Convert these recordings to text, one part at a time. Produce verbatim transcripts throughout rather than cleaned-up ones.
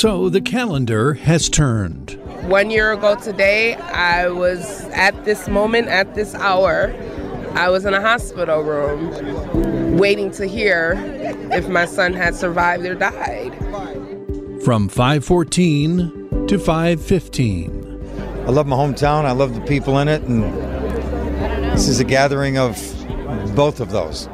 So the calendar has turned. One year ago today, I was at this moment, at this hour, I was in a hospital room waiting to hear if my son had survived or died. From five fourteen to five fifteen. I love my hometown. I love the people in it. And this is a gathering of both of those.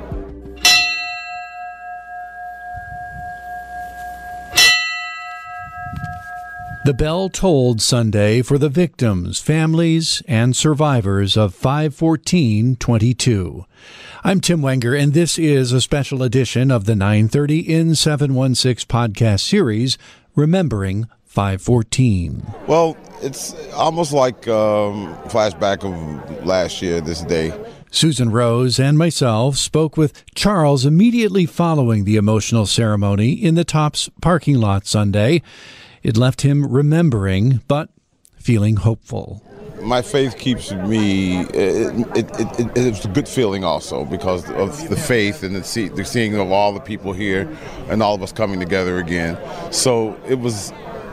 The bell tolled Sunday for the victims, families, and survivors of five fourteen twenty-two. I'm Tim Wenger, and this is a special edition of the nine thirty in seven one six podcast series, Remembering five fourteen. Well, it's almost like um, a flashback of last year, this day. Susan Rose and myself spoke with Charles immediately following the emotional ceremony in the Tops parking lot Sunday. It left him remembering, but feeling hopeful. My faith keeps me, it, it, it, it, it's a good feeling also because of the faith and the, see, the seeing of all the people here and all of us coming together again. So it was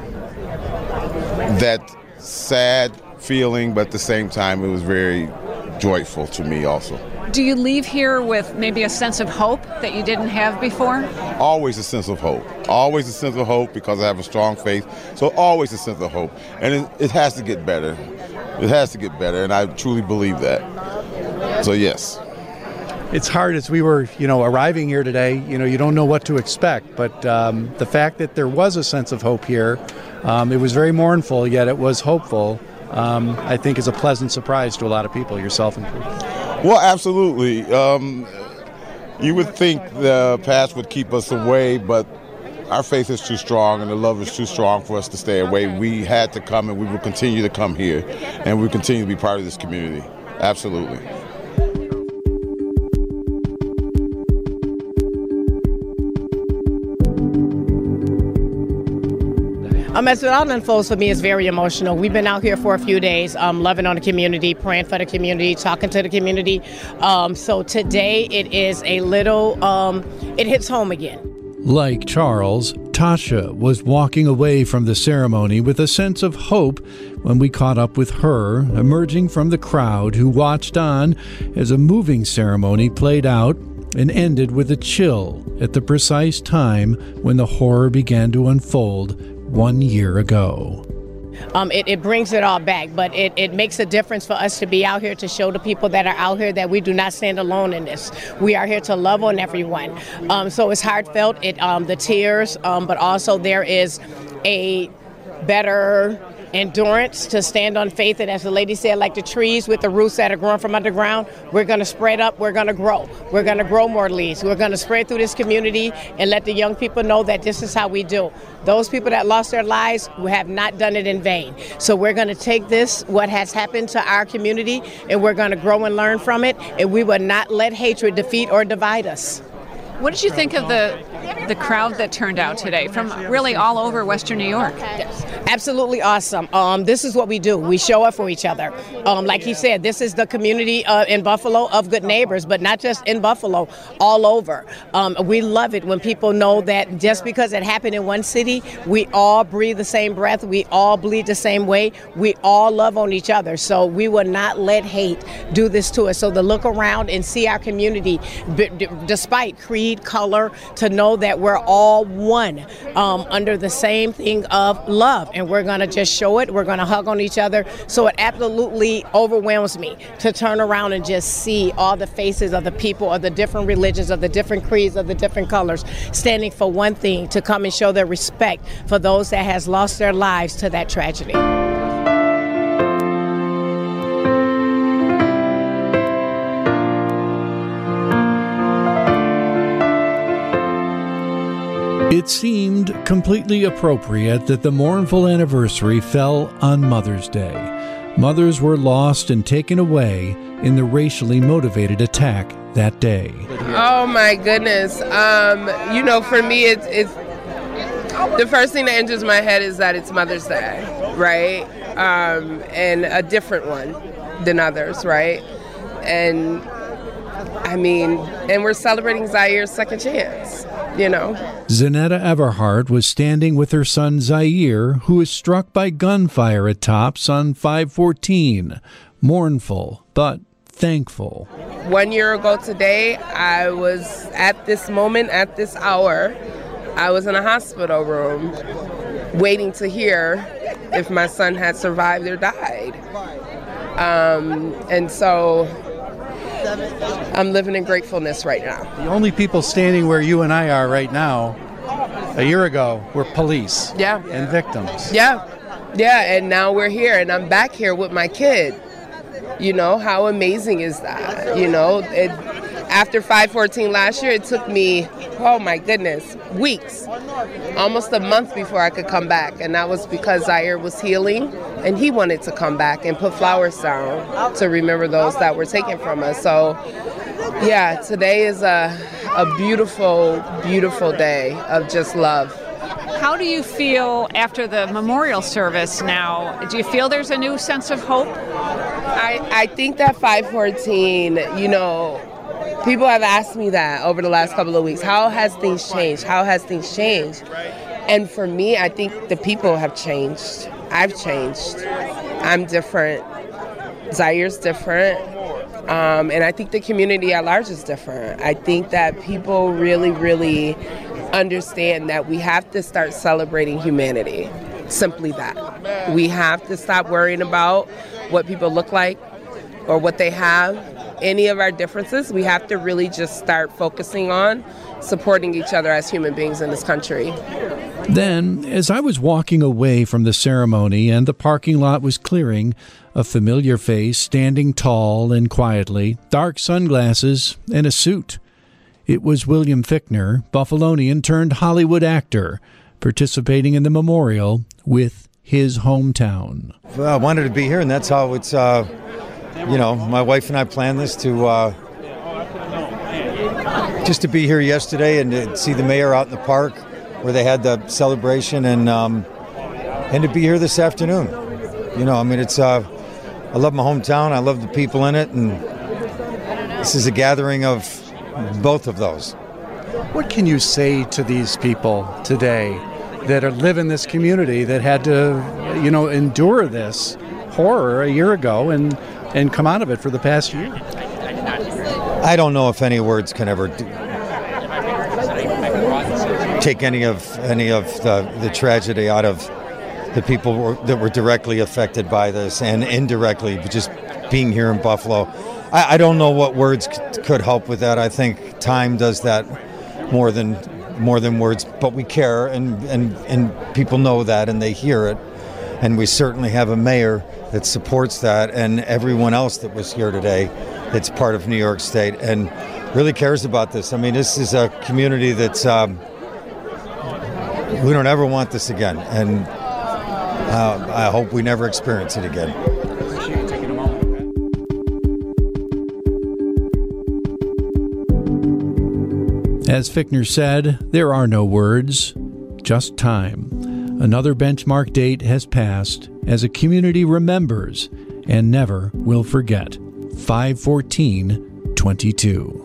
that sad feeling, but at the same time it was very joyful to me also. Do you leave here with maybe a sense of hope that you didn't have before? Always a sense of hope. Always a sense of hope because I have a strong faith. So always a sense of hope. And it, it has to get better. It has to get better, and I truly believe that. So yes. It's hard as we were, you know, arriving here today. You know, you don't know what to expect. But um, the fact that there was a sense of hope here, um, it was very mournful, yet it was hopeful. Um, I think is a pleasant surprise to a lot of people, yourself included. Well, absolutely. Um, you would think the past would keep us away, but our faith is too strong and the love is too strong for us to stay away. We had to come, and we will continue to come here, and we continue to be part of this community. Absolutely. Um, as it all unfolds for me, it's very emotional. We've been out here for a few days, um, loving on the community, praying for the community, talking to the community. Um, so today it is a little, um, it hits home again. Like Charles, Tasha was walking away from the ceremony with a sense of hope when we caught up with her, emerging from the crowd who watched on as a moving ceremony played out and ended with a chill at the precise time when the horror began to unfold one year ago. Um, it, it brings it all back, but it, it makes a difference for us to be out here to show the people that are out here that we do not stand alone in this. We are here to love on everyone. Um, so it's heartfelt, it, um, the tears, um, but also there is a better endurance to stand on faith. And as the lady said, like the trees with the roots that are growing from underground, we're going to spread up, we're going to grow. We're going to grow more leaves. We're going to spread through this community and let the young people know that this is how we do. Those people that lost their lives have not done it in vain. So we're going to take this, what has happened to our community, and we're going to grow and learn from it, and we will not let hatred defeat or divide us. What did you think of the the crowd that turned out today from really all over Western New York? Absolutely awesome. Um, this is what we do. We show up for each other. Um, like he said, this is the community uh, in Buffalo of good neighbors, but not just in Buffalo, all over. Um, we love it when people know that just because it happened in one city, we all breathe the same breath, we all bleed the same way, we all love on each other. So we will not let hate do this to us. So to look around and see our community, b- d- despite creed, color, to know that we're all one um, under the same thing of love. And we're going to just show it. We're going to hug on each other. So it absolutely overwhelms me to turn around and just see all the faces of the people of the different religions, of the different creeds, of the different colors, standing for one thing, to come and show their respect for those that has lost their lives to that tragedy. It seemed completely appropriate that the mournful anniversary fell on Mother's Day. Mothers were lost and taken away in the racially motivated attack that day. Oh my goodness. Um, you know, for me, it's, it's the first thing that enters my head is that it's Mother's Day, right? Um, and a different one than others, right? And I mean, and we're celebrating Zaire's second chance, you know. Zanetta Everhart was standing with her son Zaire, who was struck by gunfire at Tops on five fourteen. Mournful, but thankful. One year ago today, I was at this moment, at this hour, I was in a hospital room waiting to hear if my son had survived or died. Um, and so I'm living in gratefulness right now. The only people standing where you and I are right now, a year ago, were police Yeah. and victims. Yeah. Yeah, and now we're here, and I'm back here with my kid. You know, how amazing is that? You know, it, after five fourteen last year, it took me, oh my goodness, weeks, almost a month before I could come back. And that was because Zaire was healing, and he wanted to come back and put flowers down to remember those that were taken from us. So, yeah, today is a, a beautiful, beautiful day of just love. How do you feel after the memorial service now? Do you feel there's a new sense of hope? I, I think that five fourteen, you know, people have asked me that over the last couple of weeks. How has things changed? How has things changed? And for me, I think the people have changed. I've changed. I'm different. Zaire's different. Um, and I think the community at large is different. I think that people really, really understand that we have to start celebrating humanity. Simply that. We have to stop worrying about what people look like or what they have. Any of our differences, we have to really just start focusing on supporting each other as human beings in this country. Then, as I was walking away from the ceremony and the parking lot was clearing, a familiar face standing tall and quietly, dark sunglasses and a suit. It was William Fichtner, Buffalonian turned Hollywood actor, participating in the memorial with his hometown. Well, I wanted to be here, and that's how it's, uh, you know, my wife and I planned this to, uh, just to be here yesterday and to see the mayor out in the park where they had the celebration, and um, and to be here this afternoon. You know, I mean, it's, uh, I love my hometown, I love the people in it, and this is a gathering of both of those. What can you say to these people today that are live in this community that had to, you know, endure this horror a year ago and, and come out of it for the past year? I don't know if any words can ever do, take any of any of the, the tragedy out of the people were, that were directly affected by this, and indirectly just being here in Buffalo. I, I don't know what words c- could help with that. I think time does that more than more than words, but we care, and, and, and people know that, and they hear it. And we certainly have a mayor that supports that, and everyone else that was here today that's part of New York State and really cares about this. I mean, this is a community that's, um, we don't ever want this again, and uh, I hope we never experience it again. Appreciate you taking a moment. As Fichtner said, there are no words, just time. Another benchmark date has passed as a community remembers and never will forget. five fourteen twenty-two.